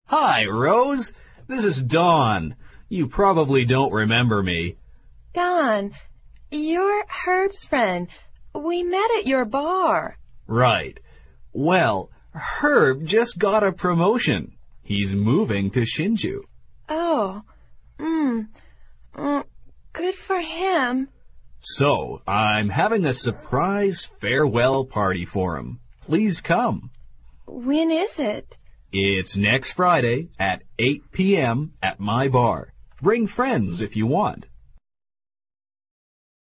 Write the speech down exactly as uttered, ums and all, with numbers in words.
Hi, Rose. This is Don. You probably don't remember me. Don, you're Herb's friend. We met at your bar. Right. Well, Herb just got a promotion. He's moving to Shinju. Oh, mm, mm, good for him. So, I'm having a surprise farewell party for him. Please come. When is it? It's next Friday at eight p m at my bar. Bring friends if you want.